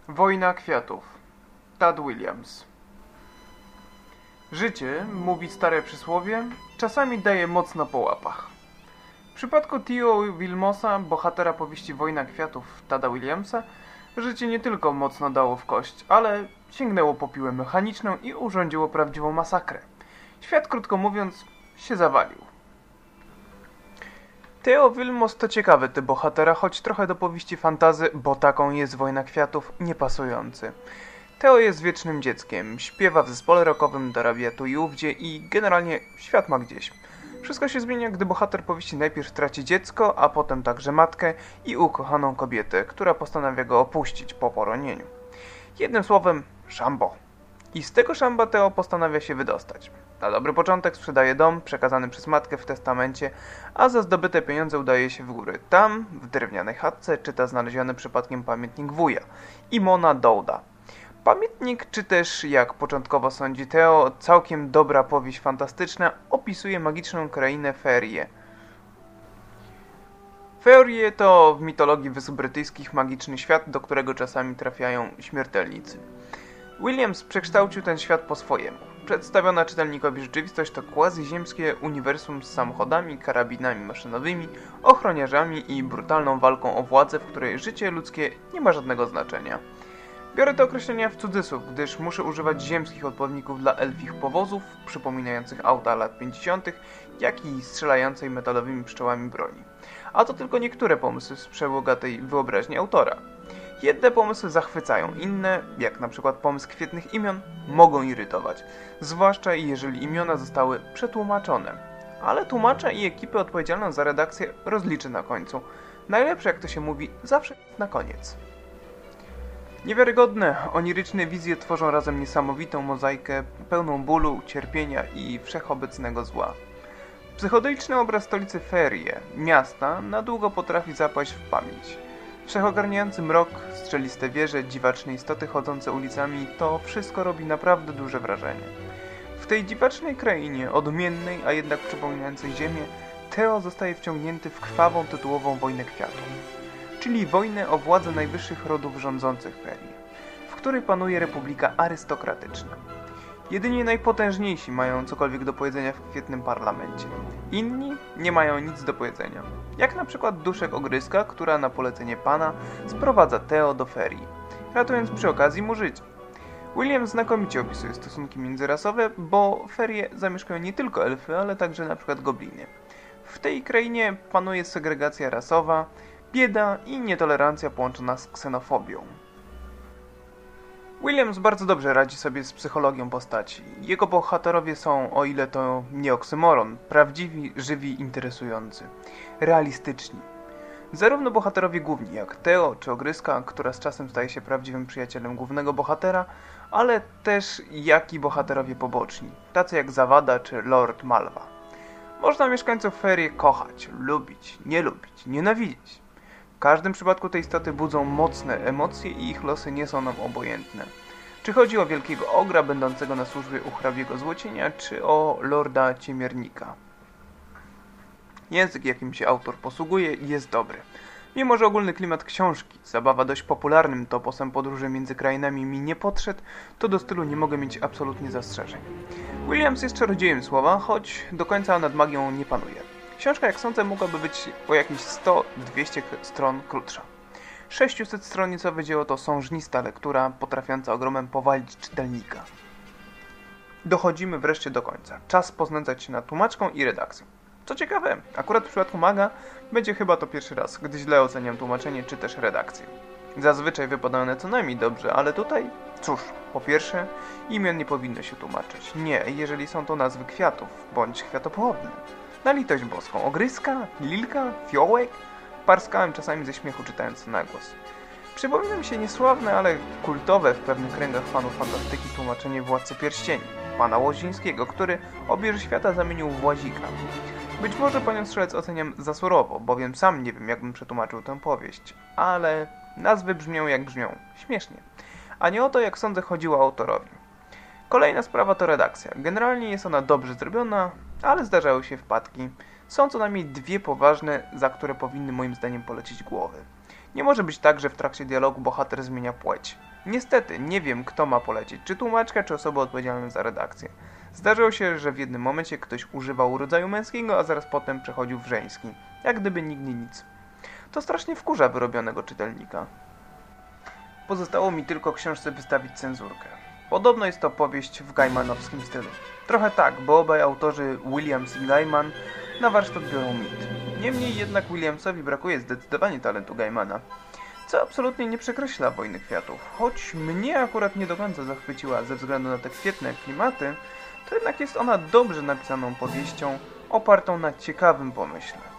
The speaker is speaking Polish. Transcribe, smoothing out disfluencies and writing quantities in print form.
Wojna kwiatów. Tad Williams. Życie, mówi stare przysłowie, czasami daje mocno po łapach. W przypadku Theo Wilmosa, bohatera powieści Wojna kwiatów Tada Williamsa, życie nie tylko mocno dało w kość, ale sięgnęło po piłę mechaniczną i urządziło prawdziwą masakrę. Świat, krótko mówiąc, się zawalił. Theo Wilmos to ciekawy typ bohatera, choć trochę do powieści fantasy, bo taką jest Wojna kwiatów, niepasujący. Theo jest wiecznym dzieckiem, śpiewa w zespole rockowym, dorabia tu i ówdzie i generalnie świat ma gdzieś. Wszystko się zmienia, gdy bohater powieści najpierw traci dziecko, a potem także matkę i ukochaną kobietę, która postanawia go opuścić po poronieniu. Jednym słowem, szambo. I z tego szamba Theo postanawia się wydostać. Na dobry początek sprzedaje dom przekazany przez matkę w testamencie, a za zdobyte pieniądze udaje się w góry. Tam, w drewnianej chatce, czyta znaleziony przypadkiem pamiętnik wuja, Imona Douda. Pamiętnik, czy też, jak początkowo sądzi Theo, całkiem dobra powieść fantastyczna, opisuje magiczną krainę Ferie. Ferie to w mitologii Wysp Brytyjskich magiczny świat, do którego czasami trafiają śmiertelnicy. Williams przekształcił ten świat po swojemu. Przedstawiona czytelnikowi rzeczywistość to quasi-ziemskie uniwersum z samochodami, karabinami maszynowymi, ochroniarzami i brutalną walką o władzę, w której życie ludzkie nie ma żadnego znaczenia. Biorę te określenia w cudzysłów, gdyż muszę używać ziemskich odpowiedników dla elfich powozów, przypominających auta lat 50., jak i strzelającej metalowymi pszczołami broni. A to tylko niektóre pomysły z przebogatej wyobraźni autora. Jedne pomysły zachwycają, inne, jak na przykład pomysł kwietnych imion, mogą irytować, zwłaszcza jeżeli imiona zostały przetłumaczone. Ale tłumacza i ekipę odpowiedzialną za redakcję rozliczy na końcu. Najlepsze, jak to się mówi, zawsze na koniec. Niewiarygodne, oniryczne wizje tworzą razem niesamowitą mozaikę pełną bólu, cierpienia i wszechobecnego zła. Psychodeliczny obraz stolicy Ferie, miasta, na długo potrafi zapaść w pamięć. Wszechogarniający mrok, strzeliste wieże, dziwaczne istoty chodzące ulicami, to wszystko robi naprawdę duże wrażenie. W tej dziwacznej krainie, odmiennej, a jednak przypominającej ziemię, Theo zostaje wciągnięty w krwawą tytułową wojnę kwiatów, czyli wojnę o władzę najwyższych rodów rządzących Ferii, w której panuje republika arystokratyczna. Jedynie najpotężniejsi mają cokolwiek do powiedzenia w kwietnym parlamencie. Inni nie mają nic do powiedzenia. Jak na przykład duszek ogryska, która na polecenie pana sprowadza Theo do Ferii, ratując przy okazji mu życie. William znakomicie opisuje stosunki międzyrasowe, bo Ferie zamieszkują nie tylko elfy, ale także na przykład gobliny. W tej krainie panuje segregacja rasowa, bieda i nietolerancja połączona z ksenofobią. Williams bardzo dobrze radzi sobie z psychologią postaci. Jego bohaterowie są, o ile to nie oksymoron, prawdziwi, żywi, interesujący, realistyczni. Zarówno bohaterowie główni, jak Theo czy Ogryska, która z czasem staje się prawdziwym przyjacielem głównego bohatera, ale też jak i bohaterowie poboczni, tacy jak Zawada czy Lord Malwa. Można mieszkańców Ferii kochać, lubić, nienawidzić. W każdym przypadku te istoty budzą mocne emocje i ich losy nie są nam obojętne. Czy chodzi o wielkiego ogra będącego na służbie u hrabiego złocienia, czy o lorda ciemiernika. Język, jakim się autor posługuje, jest dobry. Mimo że ogólny klimat książki, zabawa dość popularnym toposem podróży między krainami mi nie podszedł, to do stylu nie mogę mieć absolutnie zastrzeżeń. Williams jest czarodziejem słowa, choć do końca nad magią nie panuje. Książka, jak sądzę, mogłaby być o jakieś 100-200 stron krótsza. 600-stronicowe dzieło to sążnista lektura, potrafiąca ogromem powalić czytelnika. Dochodzimy wreszcie do końca. Czas poznęcać się nad tłumaczką i redakcją. Co ciekawe, akurat w przypadku maga będzie chyba to pierwszy raz, gdy źle oceniam tłumaczenie czy też redakcję. Zazwyczaj wypadają one co najmniej dobrze, ale tutaj, cóż, po pierwsze, imion nie powinno się tłumaczyć. Nie, jeżeli są to nazwy kwiatów, bądź kwiatopochodne. Na litość boską, ogryska, lilka, fiołek, parskałem czasami ze śmiechu czytając to na głos. Przypomina mi się niesławne, ale kultowe w pewnych kręgach fanów fantastyki tłumaczenie Władcy Pierścieni, pana Łozińskiego, który obierze świata zamienił w łazika. Być może panią Strzelec oceniam za surowo, bowiem sam nie wiem, jakbym przetłumaczył tę powieść, ale nazwy brzmią jak brzmią, śmiesznie. A nie o to, jak sądzę, chodziło autorowi. Kolejna sprawa to redakcja. Generalnie jest ona dobrze zrobiona, ale zdarzały się wpadki. Są co najmniej dwie poważne, za które powinny moim zdaniem polecić głowy. Nie może być tak, że w trakcie dialogu bohater zmienia płeć. Niestety, nie wiem, kto ma polecieć, czy tłumaczka, czy osoba odpowiedzialna za redakcję. Zdarzyło się, że w jednym momencie ktoś używał rodzaju męskiego, a zaraz potem przechodził w żeński. Jak gdyby nigdy nic. To strasznie wkurza wyrobionego czytelnika. Pozostało mi tylko książce wystawić cenzurkę. Podobno jest to powieść w gaimanowskim stylu. Trochę tak, bo obaj autorzy, Williams i Gaiman, na warsztat biorą mit. Niemniej jednak Williamsowi brakuje zdecydowanie talentu Gaimana, co absolutnie nie przekreśla Wojny Kwiatów. Choć mnie akurat nie do końca zachwyciła ze względu na te świetne klimaty, to jednak jest ona dobrze napisaną powieścią, opartą na ciekawym pomyśle.